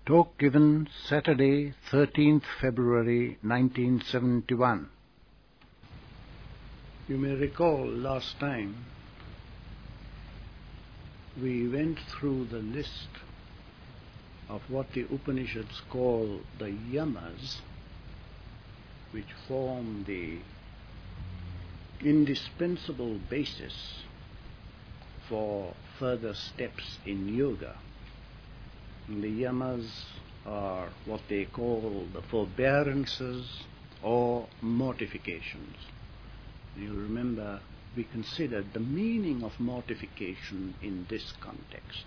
Talk given Saturday, 13th February 1971. You may recall last time we went through the list of what the Upanishads call the yamas, which form the indispensable basis for further steps in yoga. And the yamas are what they call the forbearances or mortifications. You remember we considered the meaning of mortification in this context.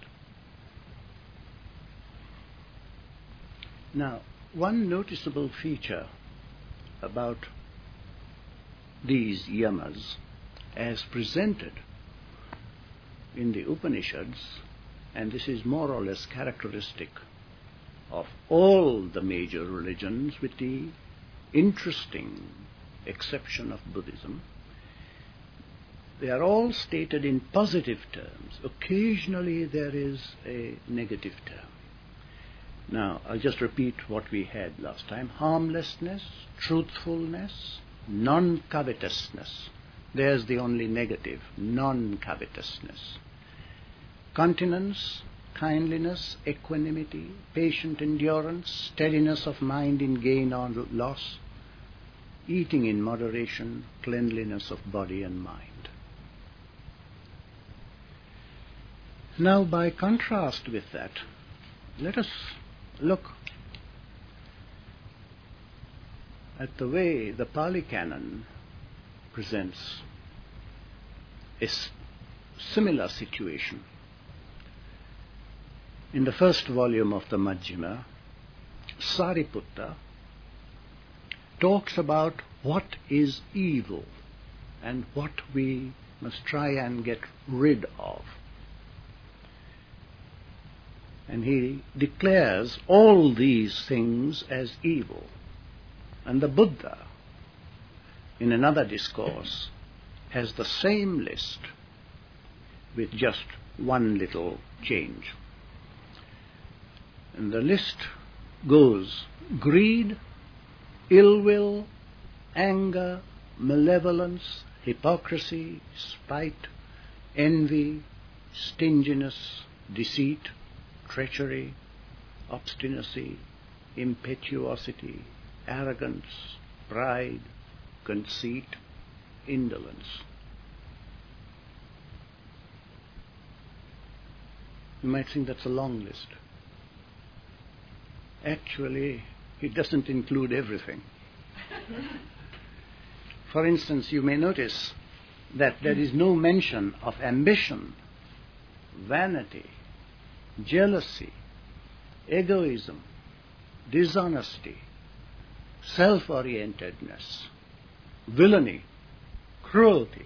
Now, one noticeable feature about these yamas as presented in the Upanishads, and this is more or less characteristic of all the major religions with the interesting exception of Buddhism, they are all stated in positive terms. Occasionally there is a negative term. Now, I'll just repeat what we had last time. Harmlessness, truthfulness, non-covetousness. There's the only negative, non-covetousness. Continence, kindliness, equanimity, patient endurance, steadiness of mind in gain or loss, eating in moderation, cleanliness of body and mind. Now, by contrast with that, let us look at the way the Pali Canon presents a similar situation. In the first volume of the Majjhima, Sariputta talks about what is evil and what we must try and get rid of. And he declares all these things as evil. And the Buddha, in another discourse, has the same list with just one little change. And the list goes: greed, ill will, anger, malevolence, hypocrisy, spite, envy, stinginess, deceit, treachery, obstinacy, impetuosity, arrogance, pride, conceit, indolence. You might think that's a long list. Actually, it doesn't include everything. For instance, you may notice that there is no mention of ambition, vanity, jealousy, egoism, dishonesty, self-orientedness, villainy, cruelty.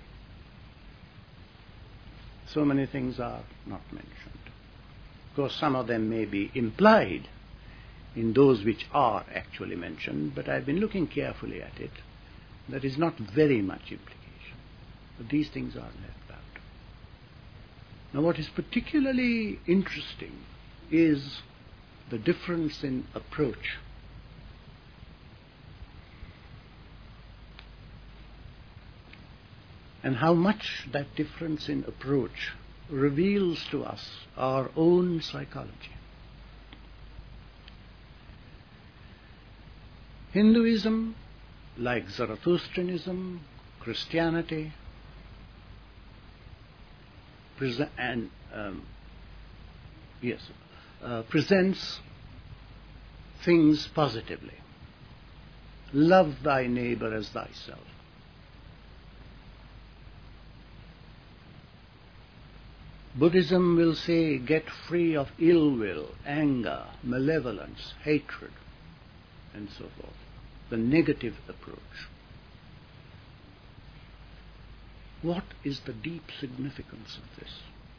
So many things are not mentioned. Of course, some of them may be implied in those which are actually mentioned, but I've been looking carefully at it. There is not very much implication, but these things are left out. Now, what is particularly interesting is the difference in approach. And how much that difference in approach reveals to us our own psychology. Hinduism, like Zarathustrianism, Christianity, presents things positively. Love thy neighbor as thyself. Buddhism will say, get free of ill will, anger, malevolence, hatred, and so forth. The negative approach. What is the deep significance of this?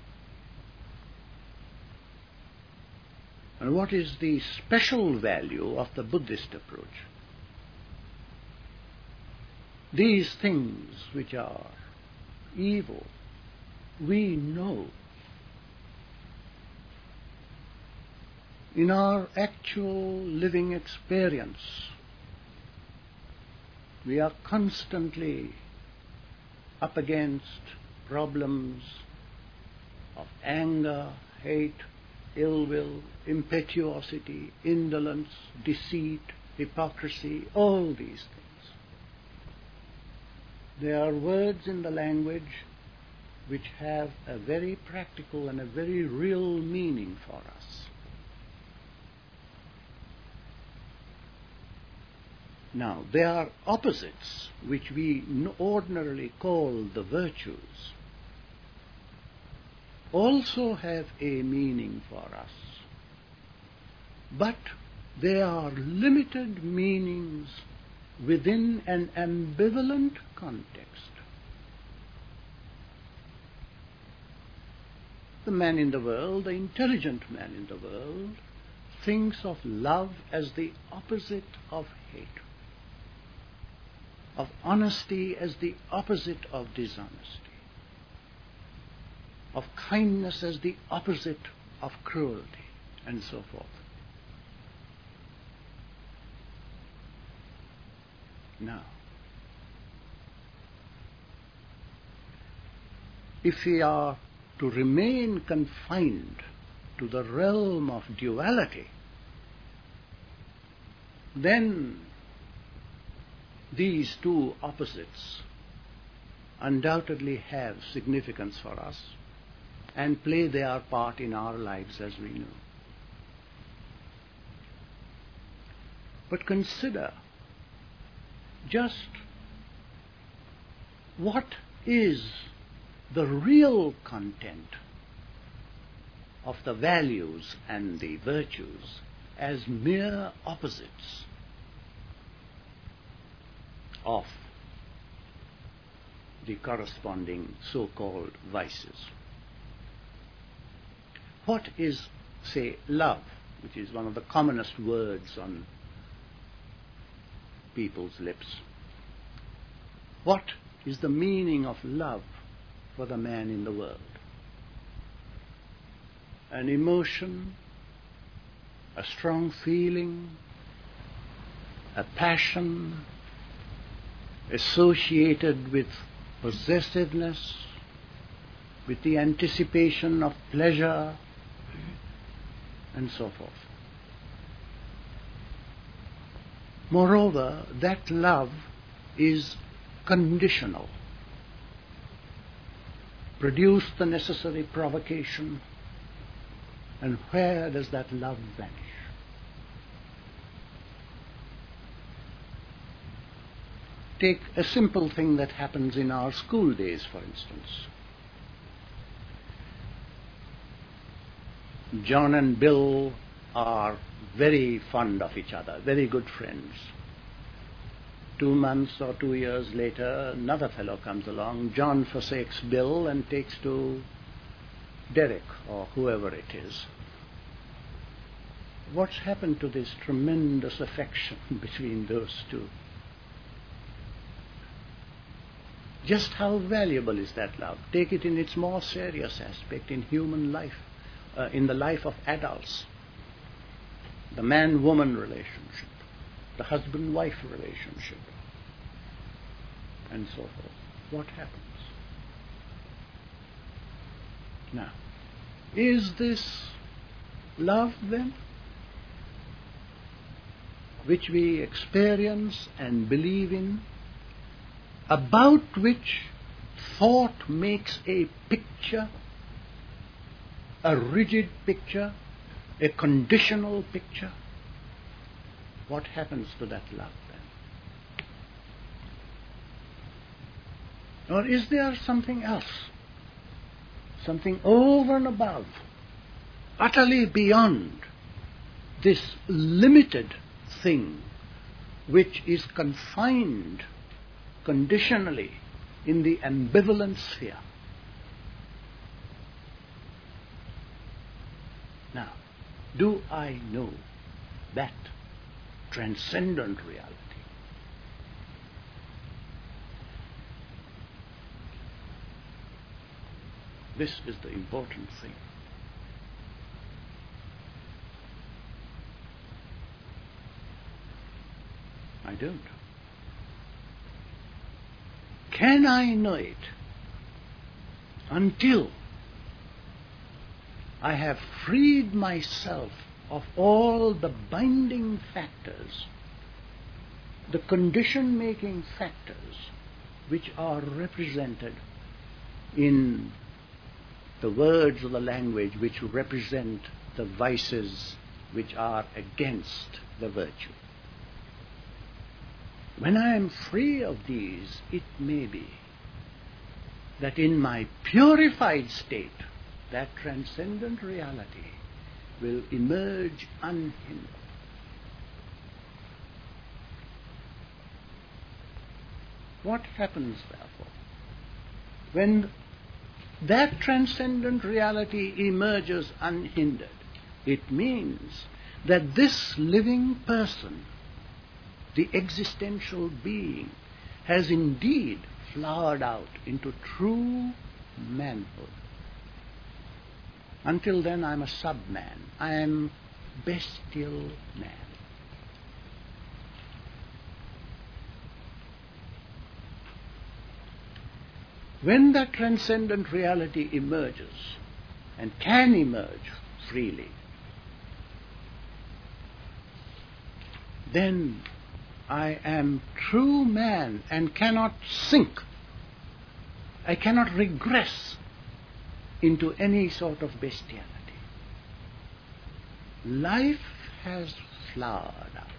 And what is the special value of the Buddhist approach? These things which are evil, we know. in our actual living experience, we are constantly up against problems of anger, hate, ill will, impetuosity, indolence, deceit, hypocrisy, all these things. There are words in the language which have a very practical and a very real meaning for us. Now, there are opposites which we ordinarily call the virtues, also have a meaning for us, but they are limited meanings within an ambivalent context. The man in the world, the intelligent man in the world, thinks of love as the opposite of hate, of honesty as the opposite of dishonesty, of kindness as the opposite of cruelty, and so forth. Now, if we are to remain confined to the realm of duality, then these two opposites undoubtedly have significance for us and play their part in our lives as we know. But consider just what is the real content of the values and the virtues as mere opposites of the corresponding so-called vices. What is, say, love, which is one of the commonest words on people's lips? What is the meaning of love for the man in the world? An emotion, a strong feeling, a passion associated with possessiveness, with the anticipation of pleasure, and so forth. Moreover, that love is conditional. Produce the necessary provocation, and where does that love vanish? Take a simple thing that happens in our school days, for instance. John and Bill are very fond of each other, very good friends. 2 months or 2 years later, another fellow comes along. John forsakes Bill and takes to Derek or whoever it is. What's happened to this tremendous affection between those two? Just how valuable is that love? Take it in its more serious aspect in human life, in the life of adults. The man-woman relationship, the husband-wife relationship, and so forth. What happens? Now, is this love then, which we experience and believe in, about which thought makes a picture, a rigid picture, a conditional picture? What happens to that love then? Or is there something else, something over and above, utterly beyond this limited thing which is confined conditionally in the ambivalent sphere? Now, do I know that transcendent reality? This is the important thing. I don't. Can I know it until I have freed myself of all the binding factors, the condition-making factors which are represented in the words of the language which represent the vices which are against the virtue? When I am free of these, it may be that in my purified state, that transcendent reality will emerge unhindered. What happens, therefore, when that transcendent reality emerges unhindered? It means that this living person, the existential being, has indeed flowered out into true manhood. Until then, I'm a sub-man. I am bestial man. When that transcendent reality emerges, and can emerge freely, then I am true man and cannot sink. I cannot regress into any sort of bestiality. Life has flowered out.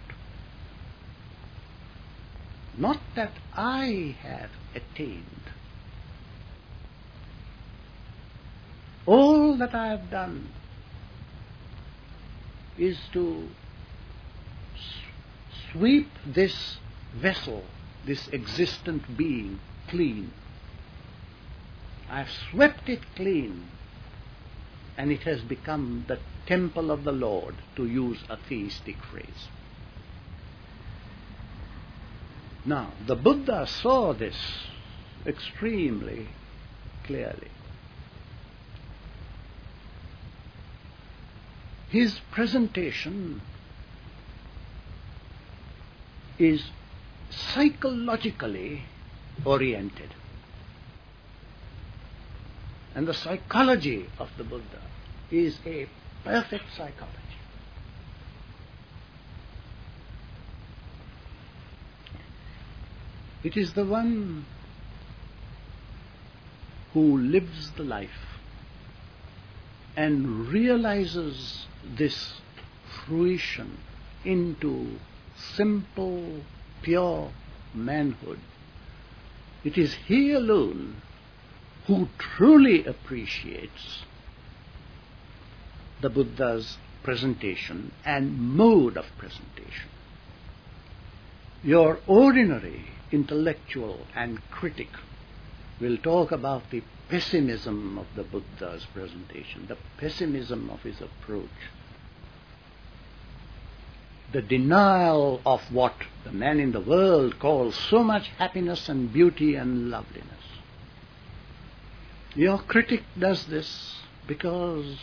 Not that I have attained. All that I have done is to sweep this vessel, this existent being, clean. I have swept it clean, and it has become the temple of the Lord, to use a theistic phrase. Now, the Buddha saw this extremely clearly. His presentation is psychologically oriented. And the psychology of the Buddha is a perfect psychology. It is the one who lives the life and realizes this fruition into simple, pure manhood. It is he alone who truly appreciates the Buddha's presentation and mode of presentation. Your ordinary intellectual and critic will talk about the pessimism of the Buddha's presentation, the pessimism of his approach, the denial of what the man in the world calls so much happiness and beauty and loveliness. Your critic does this because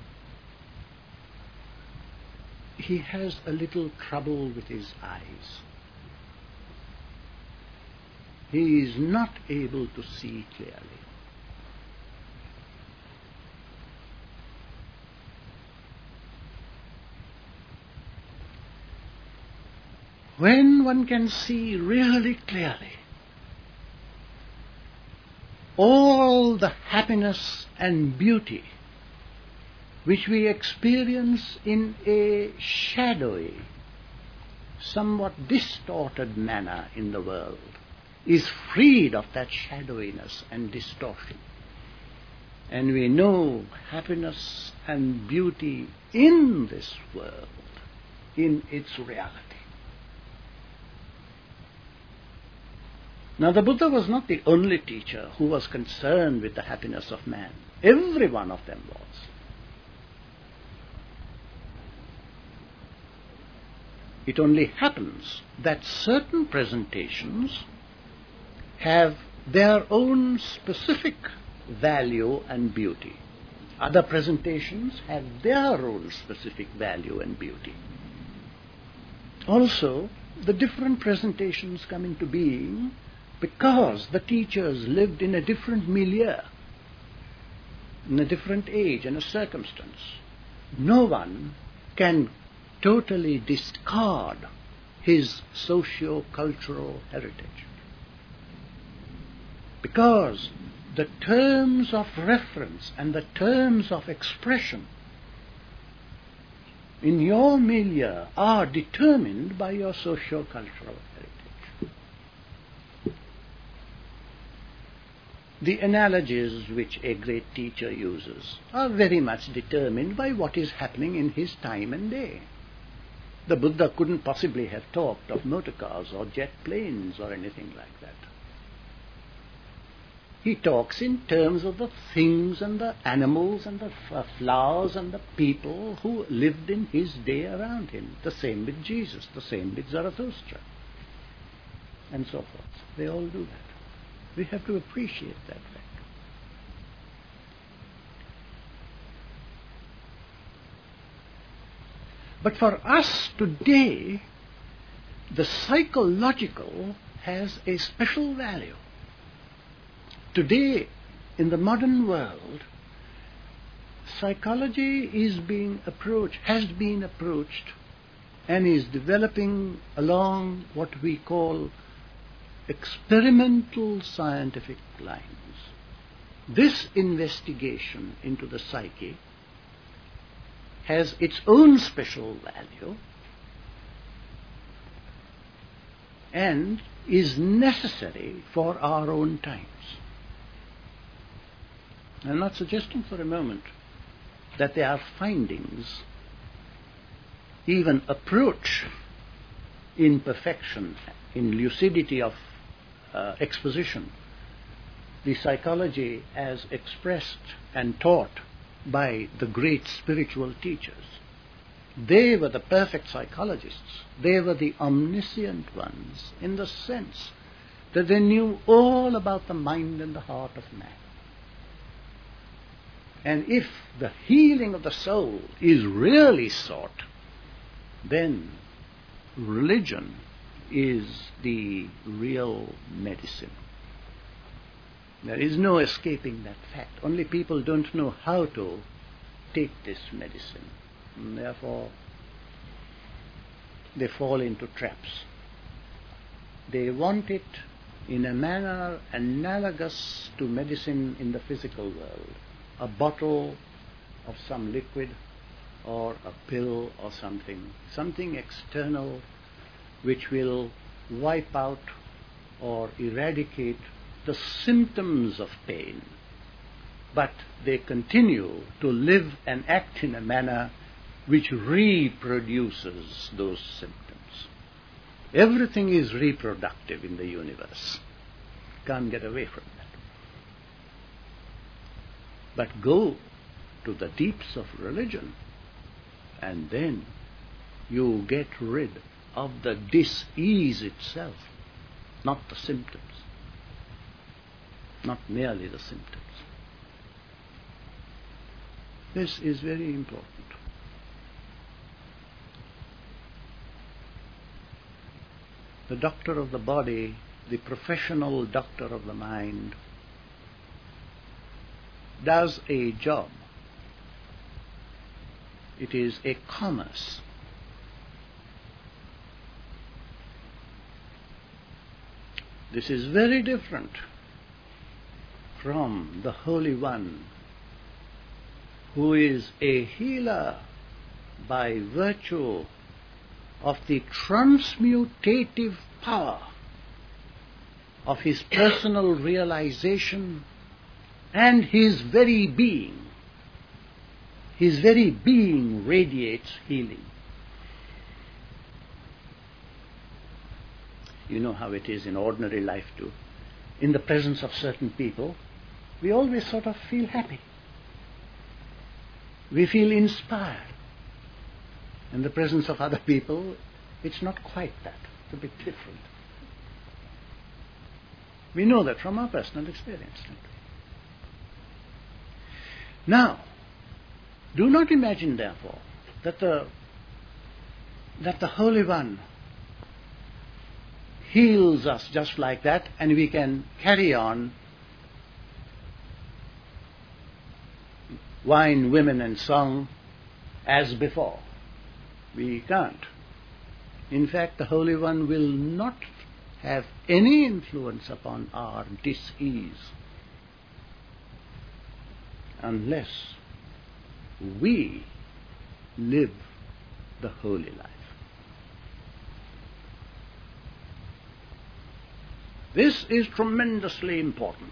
he has a little trouble with his eyes. He is not able to see clearly. When one can see really clearly all the happiness and beauty which we experience in a shadowy, somewhat distorted manner in the world, is freed of that shadowiness and distortion. And we know happiness and beauty in this world, in its reality. Now, the Buddha was not the only teacher who was concerned with the happiness of man. Every one of them was. It only happens that certain presentations have their own specific value and beauty. Other presentations have their own specific value and beauty. Also, the different presentations come into being because the teachers lived in a different milieu, in a different age and a circumstance. No one can totally discard his socio-cultural heritage, because the terms of reference and the terms of expression in your milieu are determined by your socio-cultural heritage. The analogies which a great teacher uses are very much determined by what is happening in his time and day. The Buddha couldn't possibly have talked of motor cars or jet planes or anything like that. He talks in terms of the things and the animals and the flowers and the people who lived in his day around him. The same with Jesus, the same with Zarathustra, and so forth. They all do that. We have to appreciate that fact. But for us today, the psychological has a special value. Today, in the modern world, psychology has been approached and is developing along what we call experimental scientific lines. This investigation into the psyche has its own special value and is necessary for our own times. I'm not suggesting for a moment that there are findings, even approach in perfection, in lucidity of exposition, the psychology as expressed and taught by the great spiritual teachers. They were the perfect psychologists. They were the omniscient ones in the sense that they knew all about the mind and the heart of man. And if the healing of the soul is really sought, then religion is the real medicine. There is no escaping that fact. Only people don't know how to take this medicine. And therefore, they fall into traps. They want it in a manner analogous to medicine in the physical world. A bottle of some liquid or a pill or something external which will wipe out or eradicate the symptoms of pain, but they continue to live and act in a manner which reproduces those symptoms. Everything is reproductive in the universe. Can't get away from that. But go to the deeps of religion, and then you get rid of the dis-ease itself, not the symptoms. Not merely the symptoms. This is very important. The doctor of the body, the professional doctor of the mind, does a job. It is a commerce. This is very different from the Holy One, who is a healer by virtue of the transmutative power of his personal realization and his very being. His very being radiates healing. You know how it is in ordinary life too. In the presence of certain people, we always sort of feel happy. We feel inspired. In the presence of other people, it's not quite that. It's a bit different. We know that from our personal experience. Now, do not imagine, therefore, that the Holy One heals us just like that, and we can carry on wine, women, and song as before. We can't. In fact, the Holy One will not have any influence upon our dis-ease unless we live the holy life. This is tremendously important.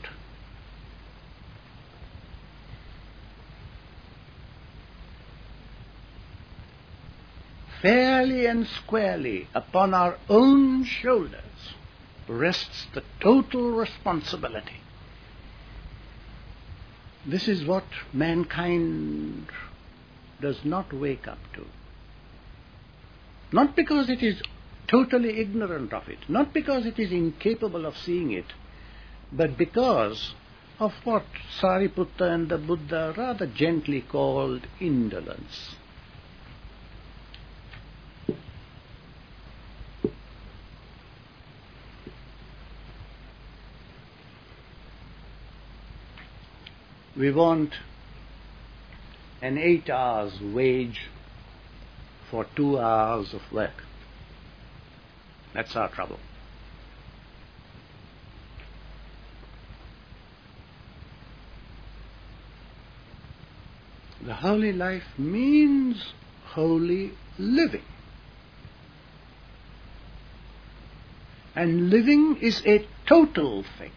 Fairly and squarely upon our own shoulders rests the total responsibility. This is what mankind does not wake up to. Not because it is totally ignorant of it, not because it is incapable of seeing it, but because of what Sariputta and the Buddha rather gently called indolence. We want an 8 hours wage for 2 hours of work. That's our trouble. The holy life means holy living. And living is a total thing.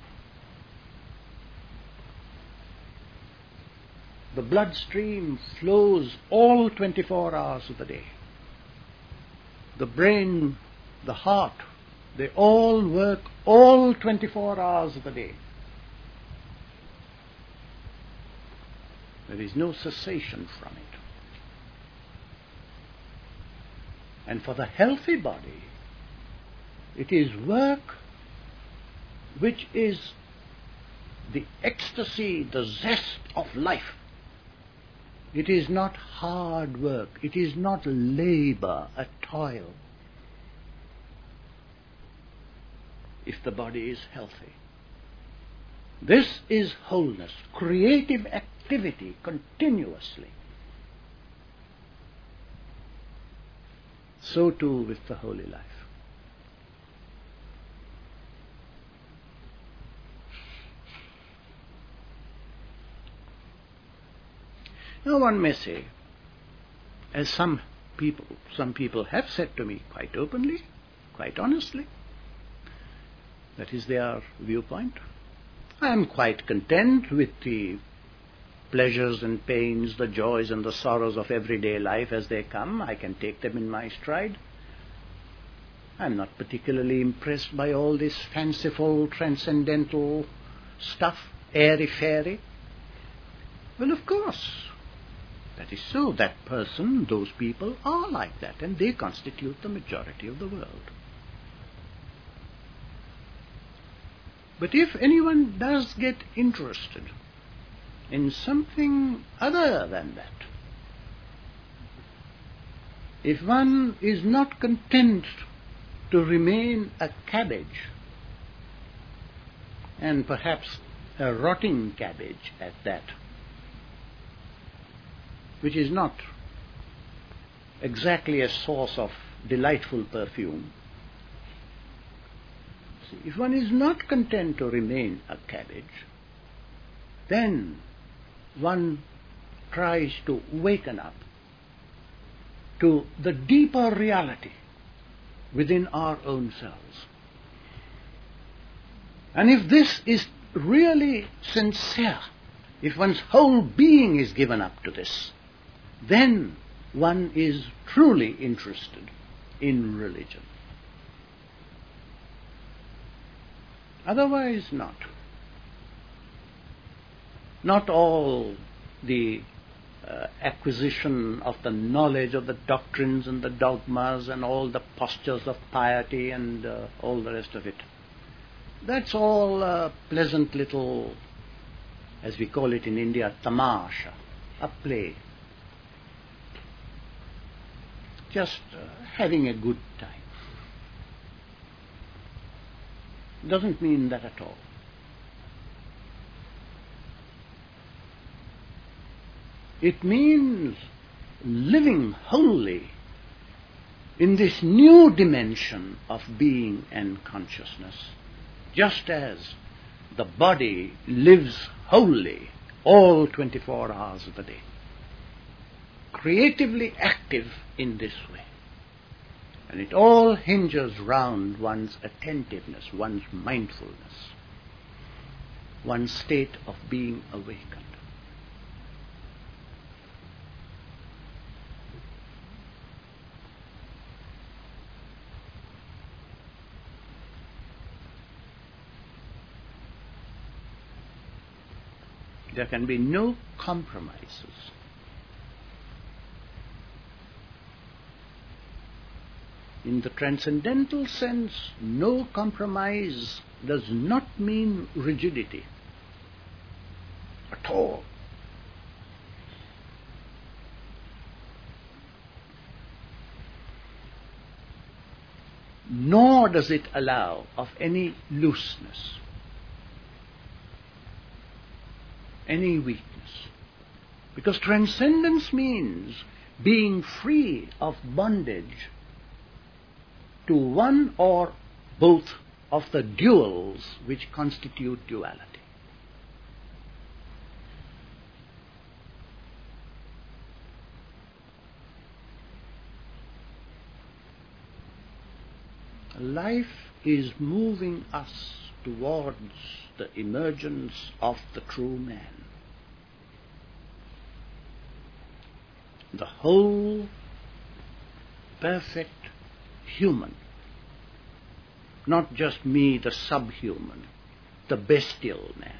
The bloodstream flows all 24 hours of the day. The brain, the heart, they all work all 24 hours of the day. There is no cessation from it. And for the healthy body, it is work which is the ecstasy, the zest of life. It is not hard work. It is not labor, a toil. If the body is healthy. This is wholeness, creative activity continuously. So too with the holy life. Now one may say, as some people have said to me quite openly, quite honestly, that is their viewpoint, I am quite content with the pleasures and pains, the joys and the sorrows of everyday life as they come. I can take them in my stride. I am not particularly impressed by all this fanciful, transcendental stuff, airy-fairy. Well, of course, that is so. That person, those people are like that, and they constitute the majority of the world. But if anyone does get interested in something other than that, if one is not content to remain a cabbage, and perhaps a rotting cabbage at that, which is not exactly a source of delightful perfume. See, if one is not content to remain a cabbage, then one tries to waken up to the deeper reality within our own selves. And if this is really sincere, if one's whole being is given up to this, then one is truly interested in religion. Otherwise not. Not all the acquisition of the knowledge of the doctrines and the dogmas and all the postures of piety and all the rest of it. That's all a pleasant little, as we call it in India, tamasha, a play. Just having a good time. doesn't mean that at all. It means living wholly in this new dimension of being and consciousness, just as the body lives wholly all 24 hours of the day, creatively active in this way. And it all hinges round one's attentiveness, one's mindfulness, one's state of being awakened. There can be no compromises. In the transcendental sense, no compromise does not mean rigidity at all. Nor does it allow of any looseness, any weakness. Because transcendence means being free of bondage to one or both of the duals which constitute duality. Life is moving us towards the emergence of the true man. The whole, perfect human. Not just me, the subhuman, the bestial man.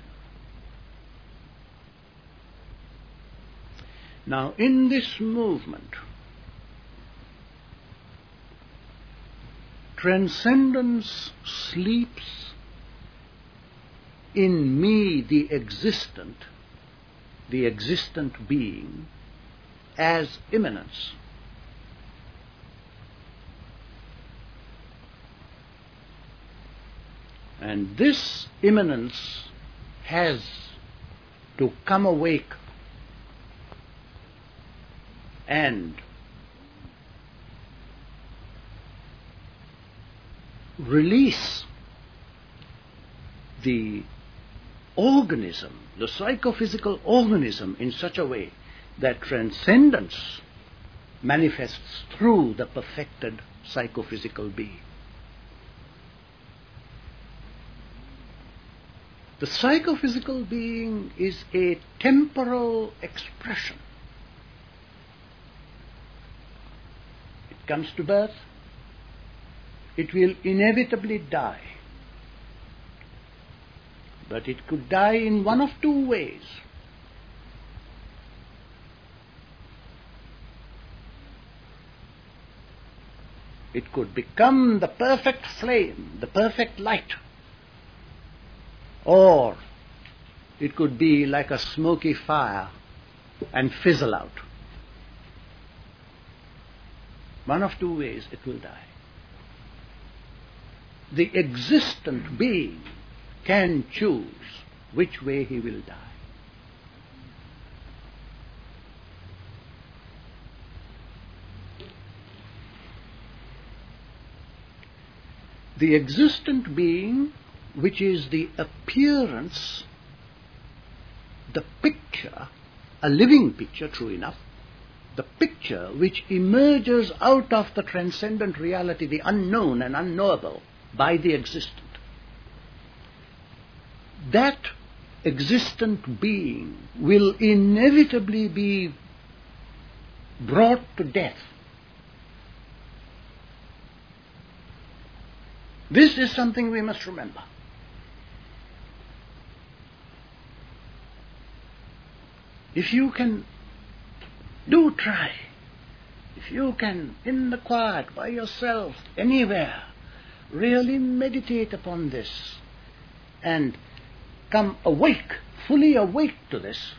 Now, in this movement, transcendence sleeps in me, the existent being, as immanence. And this immanence has to come awake and release the organism, the psychophysical organism, in such a way that transcendence manifests through the perfected psychophysical being. The psychophysical being is a temporal expression. It comes to birth, it will inevitably die. But it could die in one of two ways. It could become the perfect flame, the perfect light, or it could be like a smoky fire and fizzle out. One of two ways it will die. The existent being can choose which way he will die. The existent being, which is the appearance, the picture, a living picture, true enough, the picture which emerges out of the transcendent reality, the unknown and unknowable, by the existent. That existent being will inevitably be brought to death. This is something we must remember. If you can, do try. If you can, in the quiet, by yourself, anywhere, really meditate upon this and come awake, fully awake to this,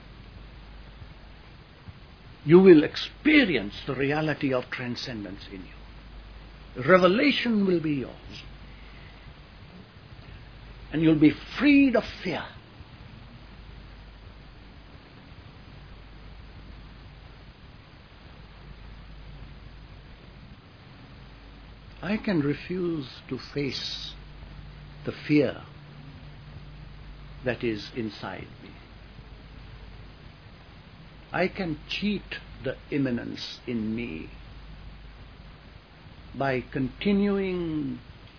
you will experience the reality of transcendence in you. Revelation will be yours. and you'll be freed of fear. I can refuse to face the fear that is inside me. I can cheat the immanence in me by continuing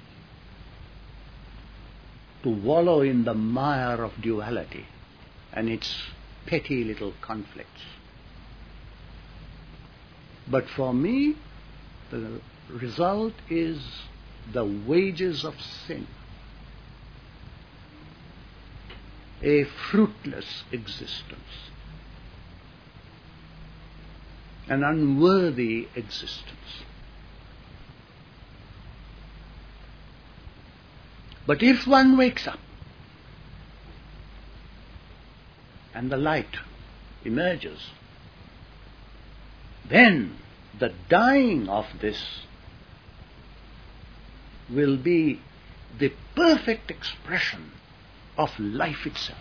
to wallow in the mire of duality and its petty little conflicts. But for me, the result is the wages of sin, a fruitless existence, an unworthy existence. But if one wakes up and the light emerges, then the dying of this will be the perfect expression of life itself.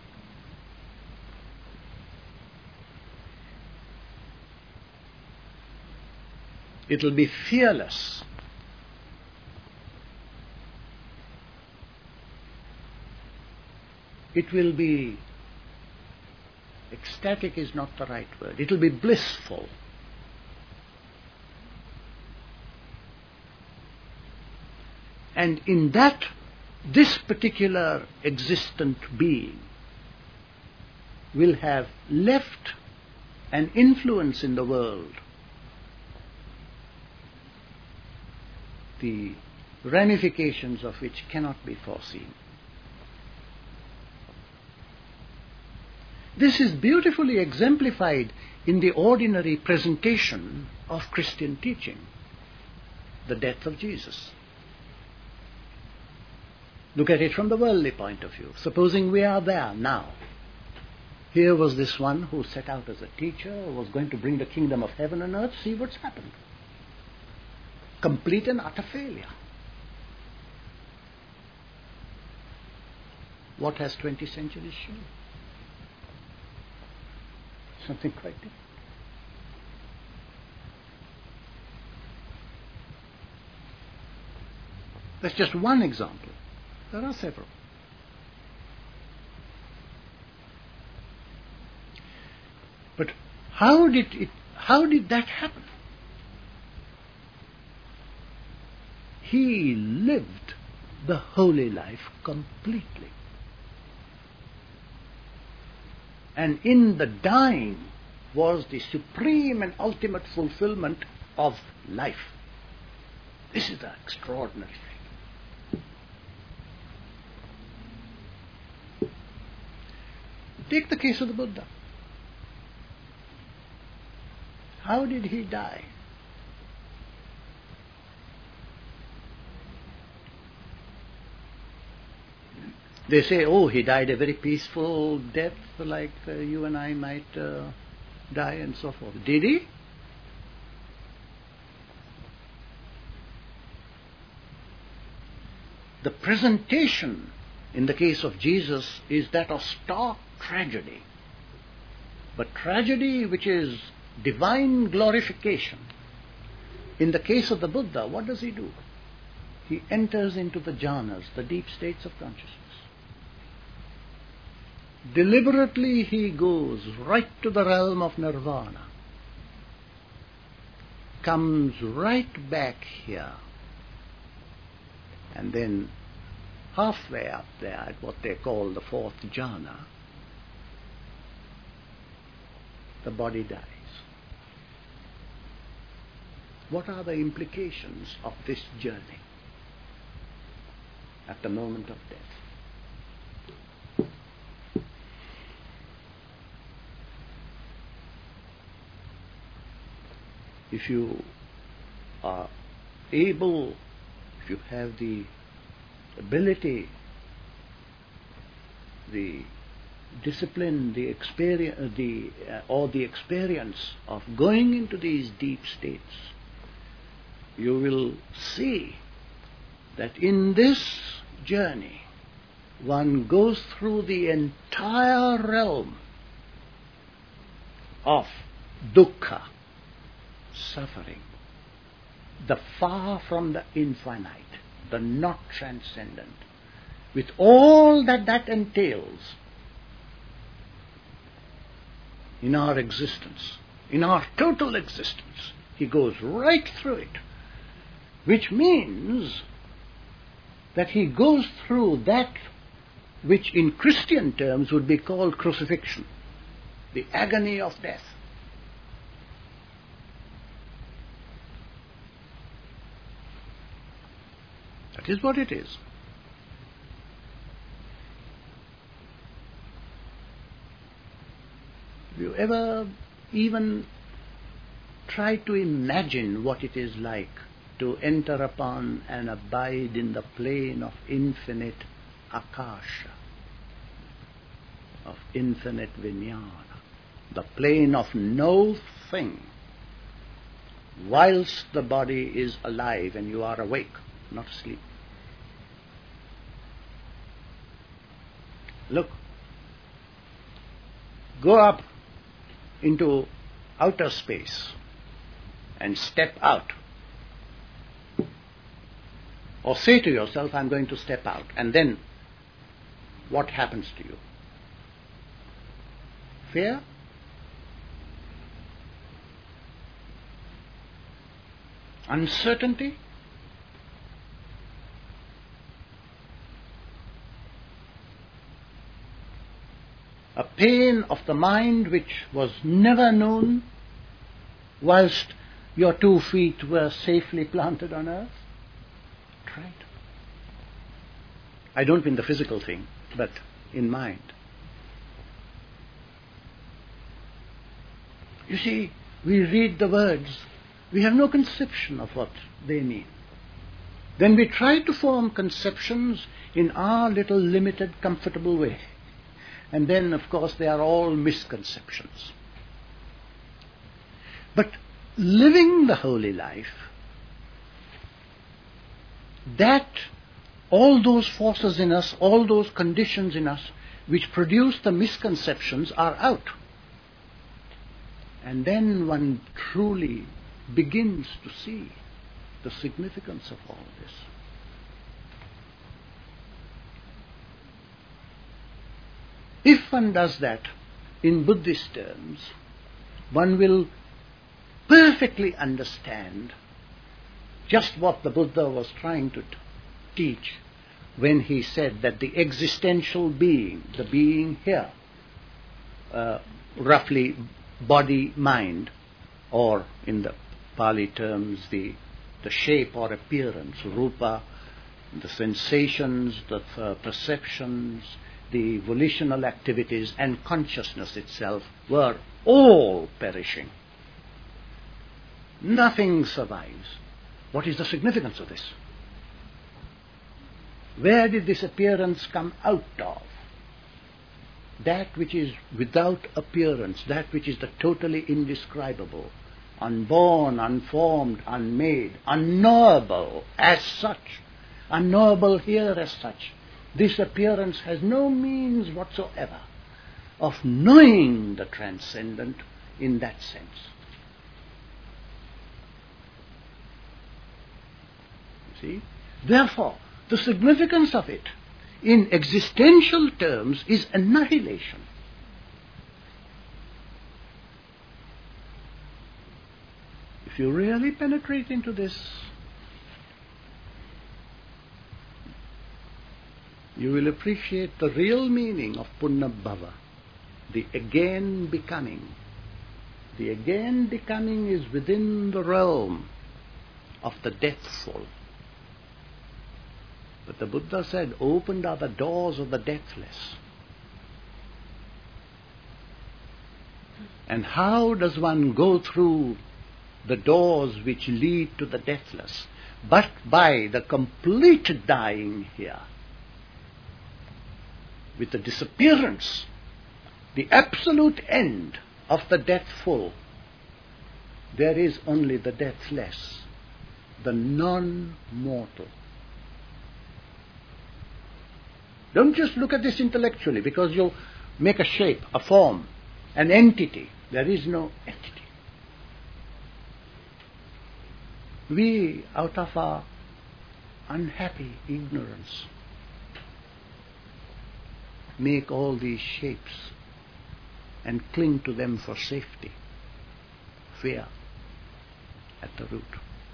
It will be fearless. It will be, ecstatic is not the right word, it will be blissful. And in that, this particular existent being will have left an influence in the world, the ramifications of which cannot be foreseen. This is beautifully exemplified in the ordinary presentation of Christian teaching, the death of Jesus. Look at it from the worldly point of view. Supposing we are there now. Here was this one who set out as a teacher, was going to bring the kingdom of heaven on earth. See what's happened. Complete and utter failure. What has 20 centuries shown? Something quite different. That's just one example. There are several. But how did that happen? He lived the holy life completely. And in the dying was the supreme and ultimate fulfillment of life. This is the extraordinary thing. Take the case of the Buddha. How did he die? They say, oh, he died a very peaceful death like you and I might die and so forth. Did he? The presentation in the case of Jesus is that of stark tragedy. But tragedy which is divine glorification. In the case of the Buddha, what does he do? He enters into the jhanas, the deep states of consciousness. Deliberately he goes right to the realm of nirvana, comes right back here, and then halfway up there at what they call the fourth jhana, the body dies. What are the implications of this journey at the moment of death? If you are able, if you have the ability, the discipline, the experience, or the experience of going into these deep states, you will see that in this journey one goes through the entire realm of dukkha, suffering, the far from the infinite, the not transcendent, with all that that entails in our existence, in our total existence. He goes right through it, which means that he goes through that which in Christian terms would be called crucifixion, the agony of death. That is what it is. Have you ever even tried to imagine what it is like to enter upon and abide in the plane of infinite akasha, of infinite vijnana, the plane of no thing, whilst the body is alive and you are awake, not asleep? Look, go up into outer space and step out. Or say to yourself, I'm going to step out. And then what happens to you? Fear? Uncertainty? A pain of the mind which was never known whilst your 2 feet were safely planted on earth? Try it. I don't mean the physical thing, but in mind. You see, we read the words, we have no conception of what they mean. Then we try to form conceptions in our little limited, comfortable way. And then, of course, they are all misconceptions. But living the holy life, that all those forces in us, all those conditions in us which produce the misconceptions are out. And then one truly begins to see the significance of all this. If one does that in Buddhist terms, one will perfectly understand just what the Buddha was trying to teach when he said that the existential being, the being here, roughly body, mind, or in the Pali terms, the shape or appearance, rupa, the sensations, the perceptions, the volitional activities, and consciousness itself were all perishing. Nothing survives. What is the significance of this? Where did this appearance come out of? That which is without appearance, that which is the totally indescribable, unborn, unformed, unmade, unknowable as such, unknowable here as such. This appearance has no means whatsoever of knowing the transcendent in that sense. You see? Therefore, the significance of it in existential terms is annihilation. If you really penetrate into this, you will appreciate the real meaning of Punnabhava, the again becoming. The again becoming is within the realm of the deathful. But the Buddha said, opened are the doors of the deathless. And how does one go through the doors which lead to the deathless? But by the complete dying here, with the disappearance, the absolute end of the deathful. There is only the deathless, the non-mortal. Don't just look at this intellectually, because you make a shape, a form, an entity. There is no entity. We, out of our unhappy ignorance, make all these shapes and cling to them for safety. Fear at the root.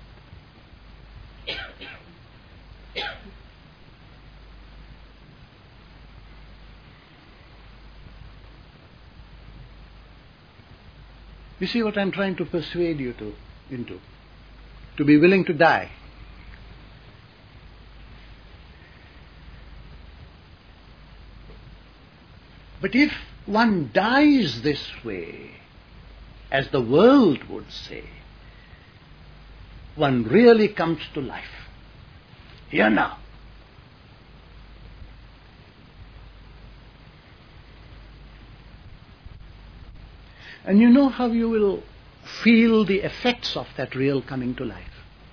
You see what I'm trying to persuade you into? To be willing to die. But if one dies this way, as the world would say, one really comes to life. Here now. And you know how you will feel the effects of that real coming to life.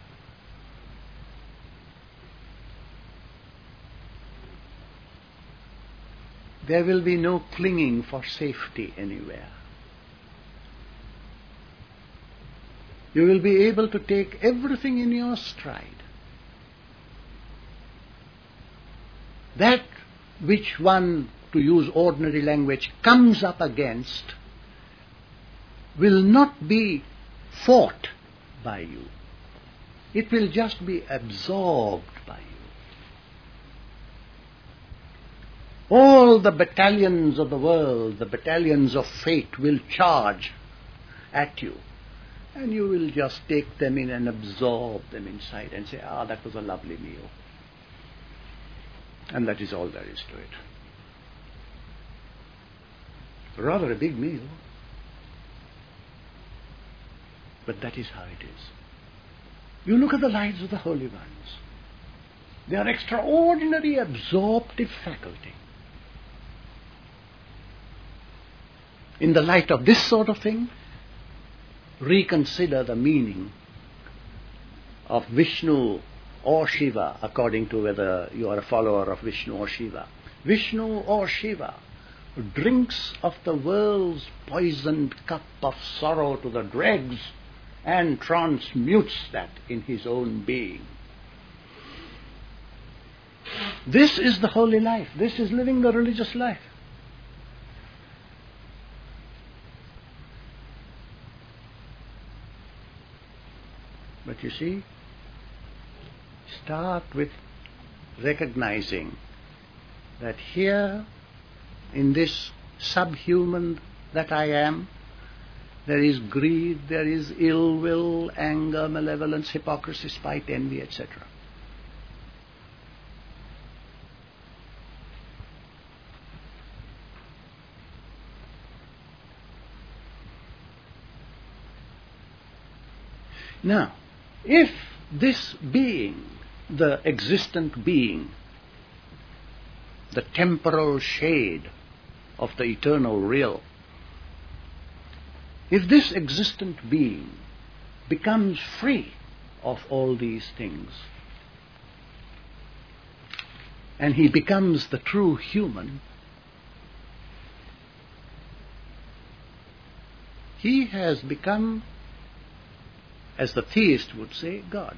There will be no clinging for safety anywhere. You will be able to take everything in your stride. That which one, to use ordinary language, comes up against will not be fought by you. It will just be absorbed by you. All the battalions of the world, the battalions of fate, will charge at you. And you will just take them in and absorb them inside and say, that was a lovely meal. And that is all there is to it. Rather a big meal. But that is how it is. You look at the lives of the holy ones. Their extraordinary absorptive faculty. In the light of this sort of thing, reconsider the meaning of Vishnu or Shiva, according to whether you are a follower of Vishnu or Shiva. Vishnu or Shiva drinks of the world's poisoned cup of sorrow to the dregs and transmutes that in his own being. This is the holy life. This is living the religious life. But you see, start with recognizing that here, in this subhuman that I am, there is greed, there is ill will, anger, malevolence, hypocrisy, spite, envy, etc. Now, if this being, the existent being, the temporal shade of the eternal real, if this existent being becomes free of all these things, and he becomes the true human, he has become, as the theist would say, God.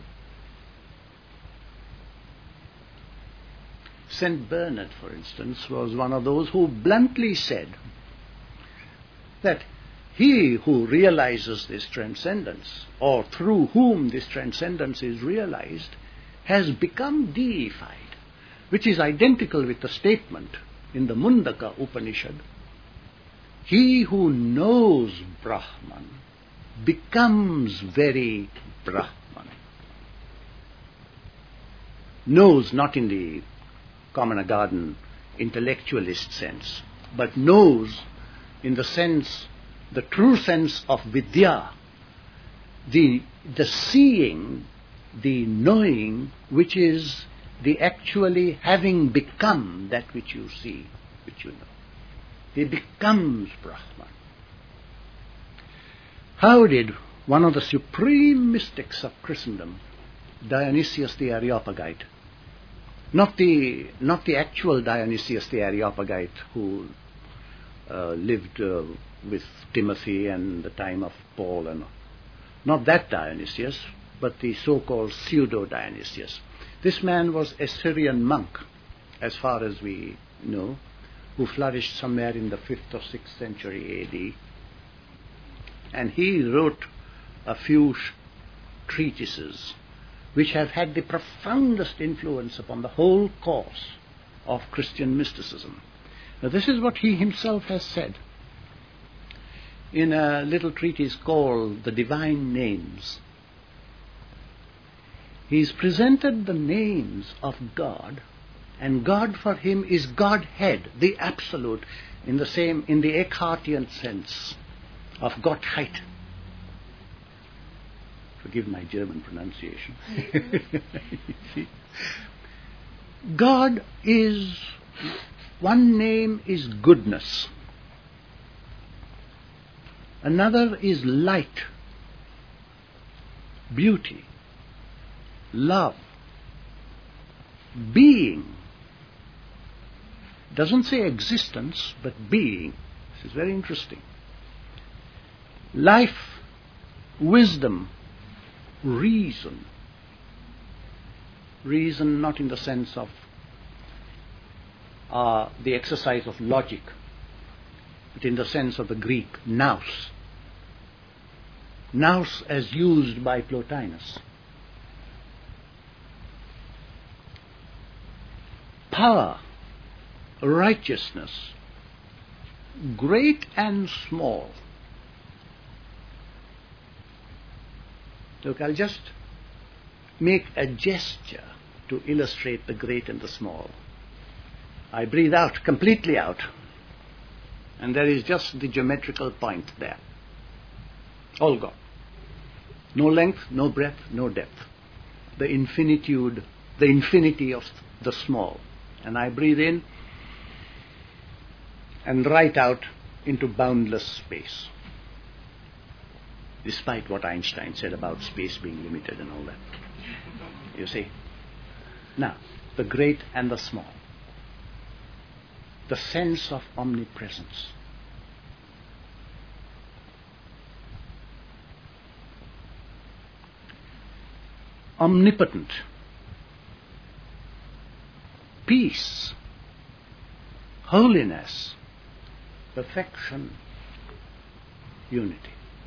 St. Bernard, for instance, was one of those who bluntly said that he who realizes this transcendence, or through whom this transcendence is realized, has become deified, which is identical with the statement in the Mundaka Upanishad, he who knows Brahman becomes very Brahman. Knows not in the common garden intellectualist sense, but knows in the sense, the true sense of vidya, the seeing, the knowing, which is the actually having become that which you see, which you know. He becomes Brahman. How did one of the supreme mystics of Christendom, Dionysius the Areopagite, Not the actual Dionysius the Areopagite who lived with Timothy and the time of Paul, and not that Dionysius, but the so-called pseudo-Dionysius. This man was a Syrian monk, as far as we know, who flourished somewhere in the 5th or 6th century AD. And he wrote a few treatises which have had the profoundest influence upon the whole course of Christian mysticism. Now, this is what he himself has said in a little treatise called The Divine Names. He's presented the names of God, and God for him is Godhead, the absolute, in the Eckhartian sense of Gottheit. Forgive my German pronunciation. See? God is, one name is goodness. Another is light, beauty, love, being. Doesn't say existence, but being. This is very interesting. Life, wisdom, reason. Reason not in the sense of the exercise of logic, but in the sense of the Greek nous. Nous as used by Plotinus. Power, righteousness, great and small. Look, I'll just make a gesture to illustrate the great and the small. I breathe out, completely out, and there is just the geometrical point there. All gone. No length, no breadth, no depth. The infinitude, the infinity of the small. And I breathe in and right out into boundless space, despite what Einstein said about space being limited and all that. You see? Now, the great and the small. The sense of omnipresence. Omnipotent. Peace. Holiness. Perfection. Unity.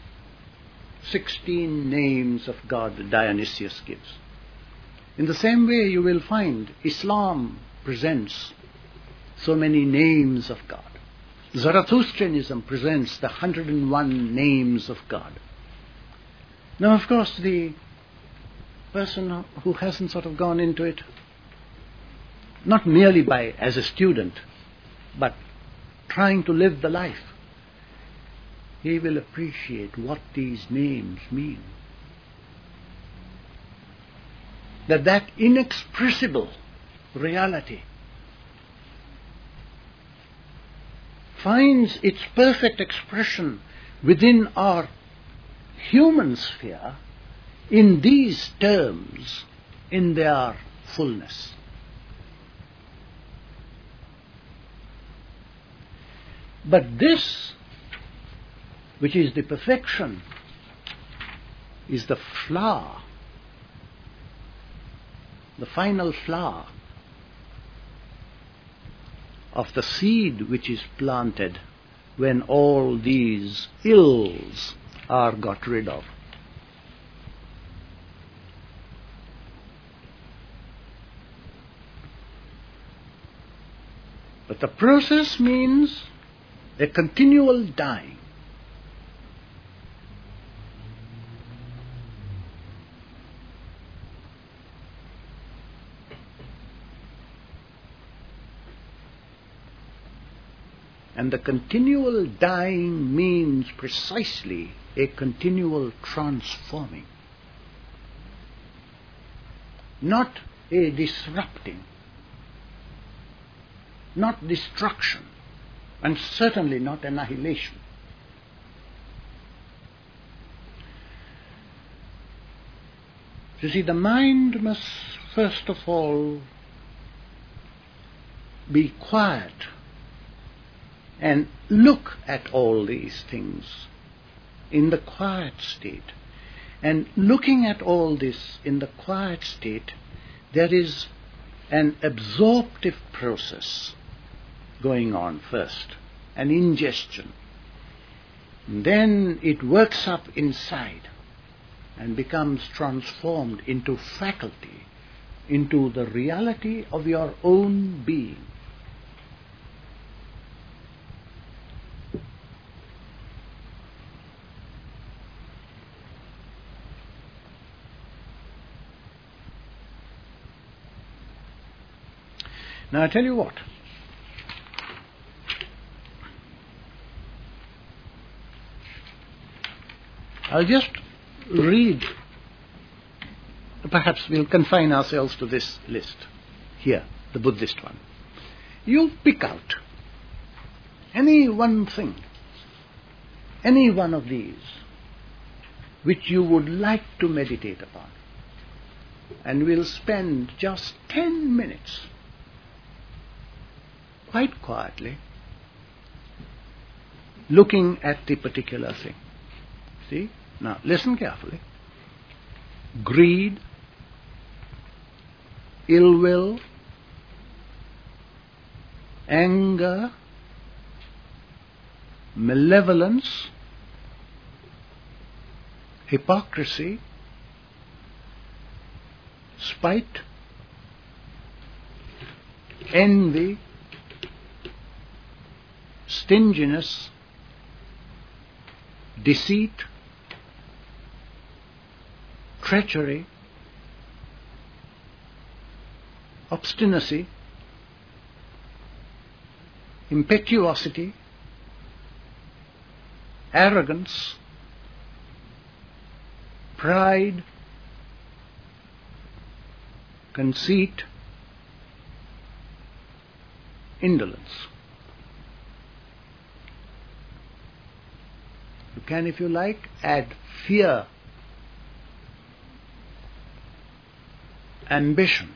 16 names of God Dionysius gives. In the same way you will find Islam presents so many names of God. Zarathustrianism presents the 101 names of God. Now, of course, the person who hasn't sort of gone into it, not merely as a student, but trying to live the life, he will appreciate what these names mean. That inexpressible reality finds its perfect expression within our human sphere in these terms, in their fullness. But this, which is the perfection, is the flower, the final flower of the seed which is planted when all these ills are got rid of. But the process means a continual dying. And the continual dying means precisely a continual transforming, not a disrupting, not destruction, and certainly not annihilation. You see, the mind must first of all be quiet and look at all these things in the quiet state. And looking at all this in the quiet state, there is an absorptive process going on first, an ingestion. Then it works up inside and becomes transformed into faculty, into the reality of your own being. Now I tell you what, I'll just read, perhaps we'll confine ourselves to this list here, the Buddhist one. You pick out any one thing, any one of these, which you would like to meditate upon, and we'll spend just 10 minutes quite quietly looking at the particular thing. See? Now listen carefully. Greed, ill will, anger, malevolence, hypocrisy, spite, envy, stinginess, deceit, treachery, obstinacy, impetuosity, arrogance, pride, conceit, indolence. You can, if you like, add fear, ambition,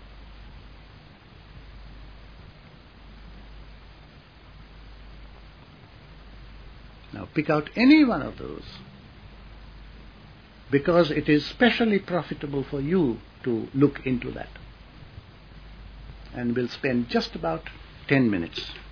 now pick out any one of those, because it is specially profitable for you to look into that. And we'll spend just about 10 minutes